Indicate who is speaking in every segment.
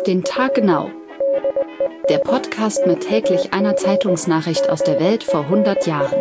Speaker 1: den Tag genau. Der Podcast mit täglich einer Zeitungsnachricht aus der Welt vor 100 Jahren.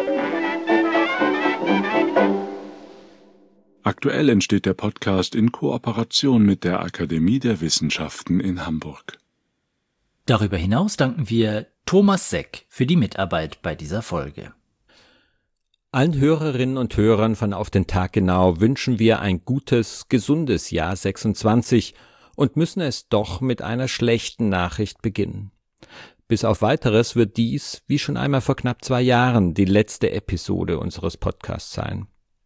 Speaker 2: Aktuell entsteht der Podcast in Kooperation mit der Akademie der Wissenschaften in Hamburg.
Speaker 3: Darüber hinaus danken wir Thomas Seck für die Mitarbeit bei dieser Folge.
Speaker 4: Allen Hörerinnen und Hörern von Auf den Tag genau wünschen wir ein gutes, gesundes Jahr 26 und müssen es doch mit einer schlechten Nachricht beginnen. Bis auf Weiteres wird dies, wie schon einmal vor knapp 2 Jahren, die letzte Episode unseres Podcasts sein.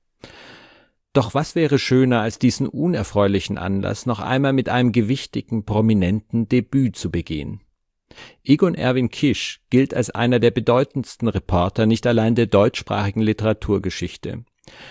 Speaker 4: Doch was wäre schöner, als diesen unerfreulichen Anlass noch einmal mit einem gewichtigen, prominenten Debüt zu begehen? Egon Erwin Kisch gilt als einer der bedeutendsten Reporter nicht allein der deutschsprachigen Literaturgeschichte.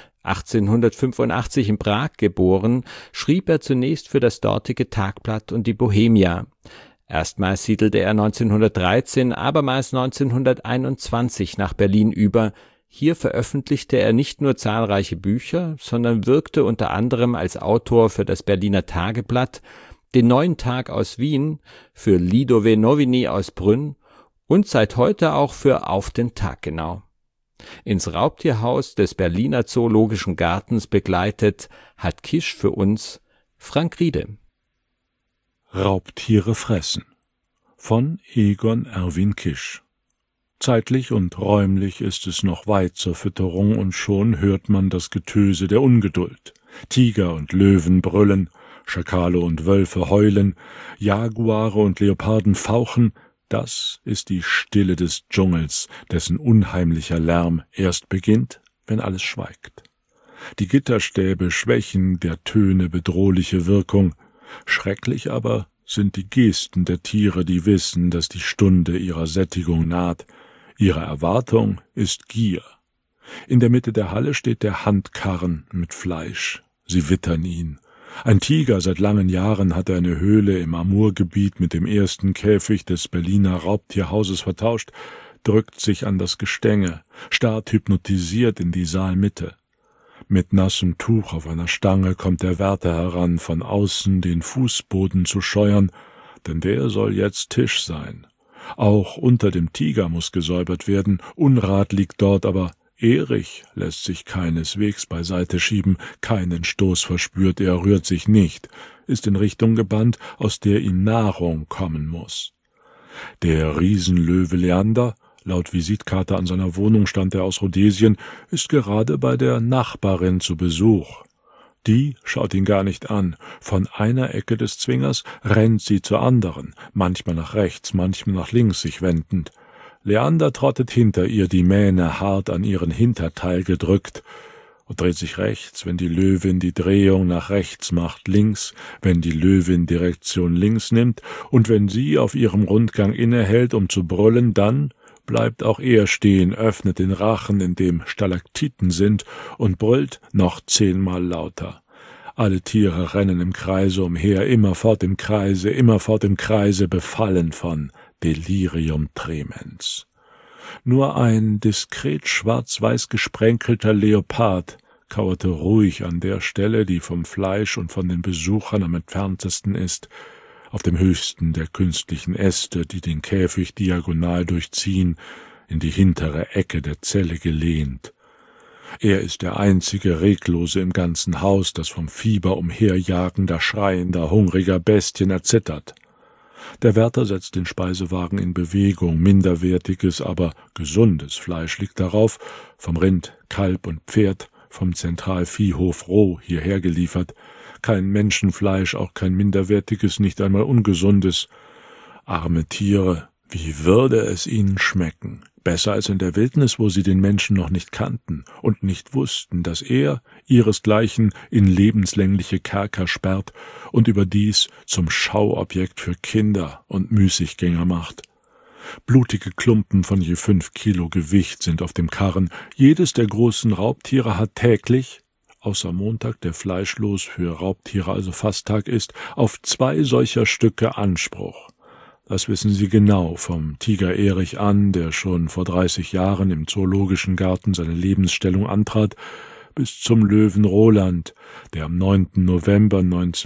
Speaker 4: 1885 in Prag geboren, schrieb er zunächst für das dortige Tagblatt und die Bohemia. Erstmals siedelte er 1913, abermals 1921 nach Berlin über. Hier veröffentlichte er nicht nur zahlreiche Bücher, sondern wirkte unter anderem als Autor für das Berliner Tageblatt, den Neuen Tag aus Wien, für Lidové Noviny aus Brünn und seit heute auch für Auf den Tag genau. Ins Raubtierhaus des Berliner Zoologischen Gartens begleitet hat Kisch für uns Frank Riede.
Speaker 2: Raubtiere fressen von Egon Erwin Kisch. Zeitlich und räumlich ist es noch weit zur Fütterung und schon hört man das Getöse der Ungeduld. Tiger und Löwen brüllen, Schakale und Wölfe heulen, Jaguare und Leoparden fauchen, das ist die Stille des Dschungels, dessen unheimlicher Lärm erst beginnt, wenn alles schweigt. Die Gitterstäbe schwächen der Töne bedrohliche Wirkung, schrecklich aber sind die Gesten der Tiere, die wissen, dass die Stunde ihrer Sättigung naht. Ihre Erwartung ist Gier. In der Mitte der Halle steht der Handkarren mit Fleisch. Sie wittern ihn. Ein Tiger, seit langen Jahren hat er eine Höhle im Amurgebiet mit dem ersten Käfig des Berliner Raubtierhauses vertauscht, drückt sich an das Gestänge, starrt hypnotisiert in die Saalmitte. Mit nassem Tuch auf einer Stange kommt der Wärter heran, von außen den Fußboden zu scheuern, denn der soll jetzt Tisch sein. Auch unter dem Tiger muss gesäubert werden, Unrat liegt dort, aber Erich lässt sich keineswegs beiseite schieben, keinen Stoß verspürt, er rührt sich nicht, ist in Richtung gebannt, aus der ihm Nahrung kommen muss. Der Riesenlöwe Leander, laut Visitkarte an seiner Wohnung stammt er aus Rhodesien, ist gerade bei der Nachbarin zu Besuch. Die schaut ihn gar nicht an. Von einer Ecke des Zwingers rennt sie zur anderen, manchmal nach rechts, manchmal nach links sich wendend. Leander trottet hinter ihr, die Mähne hart an ihren Hinterteil gedrückt, und dreht sich rechts, wenn die Löwin die Drehung nach rechts macht, links, wenn die Löwin Direktion links nimmt, und wenn sie auf ihrem Rundgang innehält, um zu brüllen, dann bleibt auch er stehen, öffnet den Rachen, in dem Stalaktiten sind, und brüllt noch 10-mal lauter. Alle Tiere rennen im Kreise umher, immerfort im Kreise, befallen von Delirium tremens. Nur ein diskret schwarz-weiß gesprenkelter Leopard kauerte ruhig an der Stelle, die vom Fleisch und von den Besuchern am entferntesten ist, auf dem höchsten der künstlichen Äste, die den Käfig diagonal durchziehen, in die hintere Ecke der Zelle gelehnt. Er ist der einzige Reglose im ganzen Haus, das vom Fieber umherjagender, schreiender, hungriger Bestien erzittert. Der Wärter setzt den Speisewagen in Bewegung, minderwertiges, aber gesundes Fleisch liegt darauf, vom Rind, Kalb und Pferd, vom Zentralviehhof roh hierher geliefert, kein Menschenfleisch, auch kein minderwertiges, nicht einmal ungesundes. Arme Tiere, wie würde es ihnen schmecken? Besser als in der Wildnis, wo sie den Menschen noch nicht kannten und nicht wussten, dass er ihresgleichen in lebenslängliche Kerker sperrt und überdies zum Schauobjekt für Kinder und Müßiggänger macht. Blutige Klumpen von je 5 Kilo Gewicht sind auf dem Karren. Jedes der großen Raubtiere hat täglich, außer Montag, der fleischlos für Raubtiere also Fasttag ist, auf 2 solcher Stücke Anspruch. Das wissen Sie genau vom Tiger Erich an, der schon vor 30 Jahren im Zoologischen Garten seine Lebensstellung antrat, bis zum Löwen Roland, der am 9. November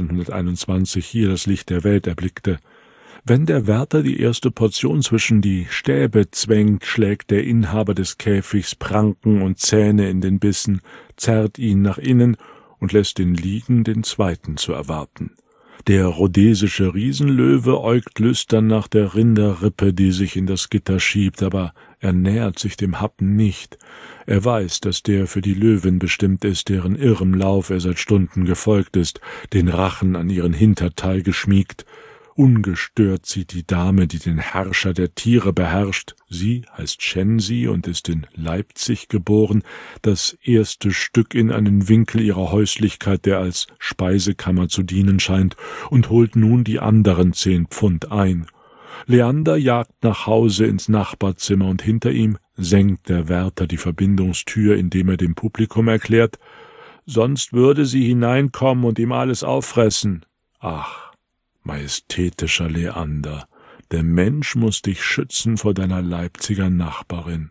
Speaker 2: 1921 hier das Licht der Welt erblickte. Wenn der Wärter die erste Portion zwischen die Stäbe zwängt, schlägt der Inhaber des Käfigs Pranken und Zähne in den Bissen, zerrt ihn nach innen und lässt ihn liegen, den zweiten zu erwarten. Der rhodesische Riesenlöwe äugt lüstern nach der Rinderrippe, die sich in das Gitter schiebt, aber er nähert sich dem Happen nicht. Er weiß, dass der für die Löwin bestimmt ist, deren irrem Lauf er seit Stunden gefolgt ist, den Rachen an ihren Hinterteil geschmiegt. Ungestört sieht die Dame, die den Herrscher der Tiere beherrscht, sie heißt Shensi und ist in Leipzig geboren, das erste Stück in einen Winkel ihrer Häuslichkeit, der als Speisekammer zu dienen scheint, und holt nun die anderen 10 Pfund ein. Leander jagt nach Hause ins Nachbarzimmer, und hinter ihm senkt der Wärter die Verbindungstür, indem er dem Publikum erklärt, sonst würde sie hineinkommen und ihm alles auffressen. Ach, majestätischer Leander, der Mensch muß dich schützen vor deiner Leipziger Nachbarin.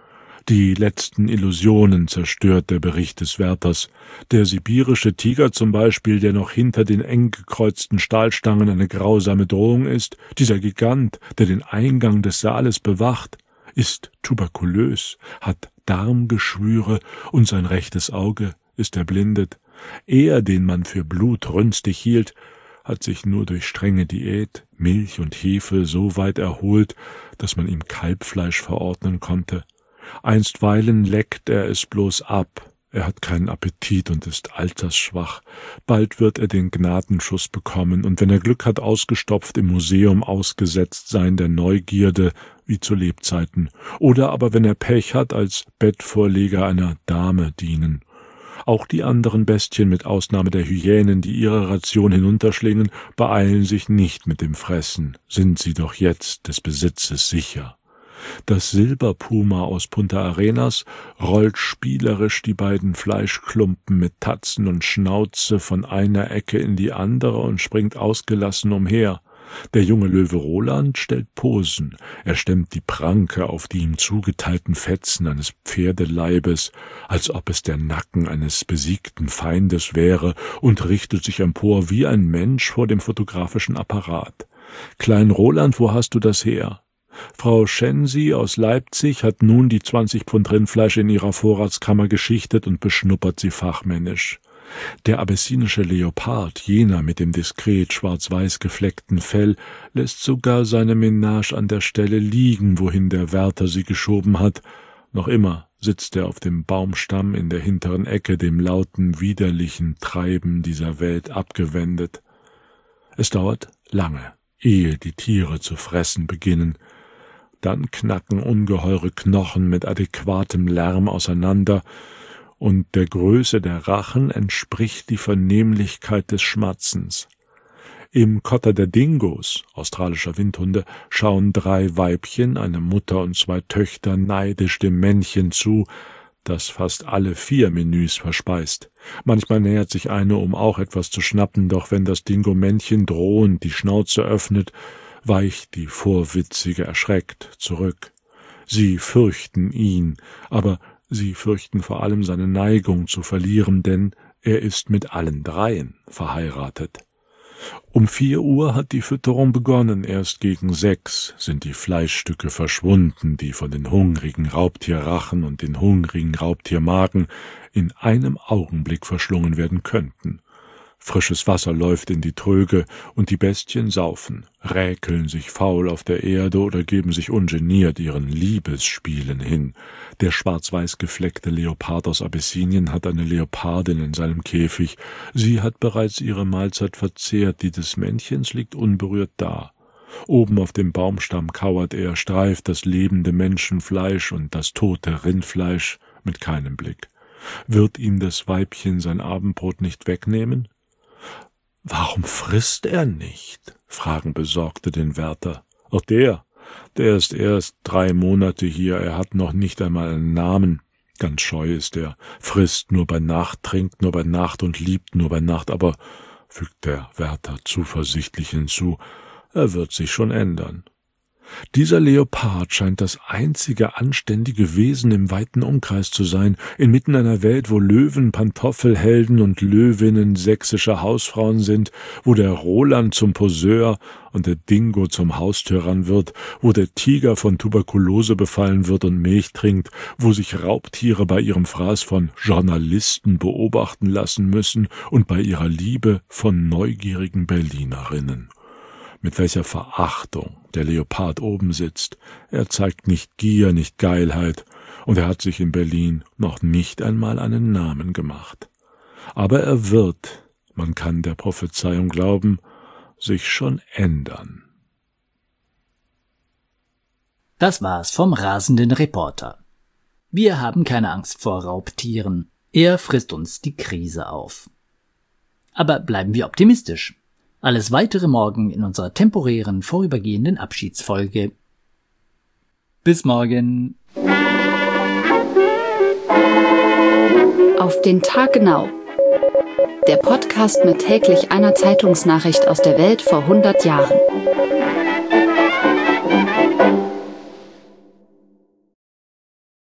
Speaker 2: Die letzten Illusionen zerstört der Bericht des Wärters. Der sibirische Tiger zum Beispiel, der noch hinter den eng gekreuzten Stahlstangen eine grausame Drohung ist, dieser Gigant, der den Eingang des Saales bewacht, ist tuberkulös, hat Darmgeschwüre und sein rechtes Auge ist erblindet. Er, den man für blutrünstig hielt, hat sich nur durch strenge Diät, Milch und Hefe so weit erholt, dass man ihm Kalbfleisch verordnen konnte. Einstweilen leckt er es bloß ab. Er hat keinen Appetit und ist altersschwach. Bald wird er den Gnadenschuss bekommen und wenn er Glück hat, ausgestopft im Museum ausgesetzt sein der Neugierde, wie zu Lebzeiten. Oder aber, wenn er Pech hat, als Bettvorleger einer Dame dienen. Auch die anderen Bestien, mit Ausnahme der Hyänen, die ihre Ration hinunterschlingen, beeilen sich nicht mit dem Fressen, sind sie doch jetzt des Besitzes sicher. Das Silberpuma aus Punta Arenas rollt spielerisch die beiden Fleischklumpen mit Tatzen und Schnauze von einer Ecke in die andere und springt ausgelassen umher. Der junge Löwe Roland stellt Posen, er stemmt die Pranke auf die ihm zugeteilten Fetzen eines Pferdeleibes, als ob es der Nacken eines besiegten Feindes wäre, und richtet sich empor wie ein Mensch vor dem fotografischen Apparat. »Klein Roland, wo hast du das her?« Frau Shensi aus Leipzig hat nun die 20 Pfund Rindfleisch in ihrer Vorratskammer geschichtet und beschnuppert sie fachmännisch. Der abessinische Leopard, jener mit dem diskret schwarz-weiß gefleckten Fell, lässt sogar seine Menage an der Stelle liegen, wohin der Wärter sie geschoben hat. Noch immer sitzt er auf dem Baumstamm in der hinteren Ecke, dem lauten, widerlichen Treiben dieser Welt abgewendet. Es dauert lange, ehe die Tiere zu fressen beginnen. Dann knacken ungeheure Knochen mit adäquatem Lärm auseinander, und der Größe der Rachen entspricht die Vernehmlichkeit des Schmatzens. Im Kotter der Dingos, australischer Windhunde, schauen 3 Weibchen, eine Mutter und 2 Töchter, neidisch dem Männchen zu, das fast alle 4 Menüs verspeist. Manchmal nähert sich eine, um auch etwas zu schnappen, doch wenn das Dingo-Männchen drohend die Schnauze öffnet, weicht die Vorwitzige erschreckt zurück. Sie fürchten ihn, aber sie fürchten vor allem seine Neigung zu verlieren, denn er ist mit allen 3 verheiratet. Um 4 Uhr hat die Fütterung begonnen, erst gegen 6 sind die Fleischstücke verschwunden, die von den hungrigen Raubtierrachen und den hungrigen Raubtiermagen in einem Augenblick verschlungen werden könnten. Frisches Wasser läuft in die Tröge, und die Bestien saufen, räkeln sich faul auf der Erde oder geben sich ungeniert ihren Liebesspielen hin. Der schwarz-weiß gefleckte Leopard aus Abessinien hat eine Leopardin in seinem Käfig. Sie hat bereits ihre Mahlzeit verzehrt, die des Männchens liegt unberührt da. Oben auf dem Baumstamm kauert er, streift das lebende Menschenfleisch und das tote Rindfleisch mit keinem Blick. Wird ihm das Weibchen sein Abendbrot nicht wegnehmen? »Warum frisst er nicht?« fragen Besorgte den Wärter. »Auch der ist erst 3 Monate hier, er hat noch nicht einmal einen Namen. Ganz scheu ist er, frisst nur bei Nacht, trinkt nur bei Nacht und liebt nur bei Nacht, aber«, fügt der Wärter zuversichtlich hinzu, »er wird sich schon ändern.« Dieser Leopard scheint das einzige anständige Wesen im weiten Umkreis zu sein, inmitten einer Welt, wo Löwen Pantoffelhelden und Löwinnen sächsische Hausfrauen sind, wo der Roland zum Poseur und der Dingo zum Haustyrann wird, wo der Tiger von Tuberkulose befallen wird und Milch trinkt, wo sich Raubtiere bei ihrem Fraß von Journalisten beobachten lassen müssen und bei ihrer Liebe von neugierigen Berlinerinnen. Mit welcher Verachtung der Leopard oben sitzt. Er zeigt nicht Gier, nicht Geilheit, und er hat sich in Berlin noch nicht einmal einen Namen gemacht. Aber er wird, man kann der Prophezeiung glauben, sich schon ändern.
Speaker 3: Das war's vom rasenden Reporter. Wir haben keine Angst vor Raubtieren. Er frisst uns die Krise auf. Aber bleiben wir optimistisch. Alles weitere morgen in unserer temporären, vorübergehenden Abschiedsfolge. Bis morgen.
Speaker 1: Auf den Tag genau. Der Podcast mit täglich einer Zeitungsnachricht aus der Welt vor 100 Jahren.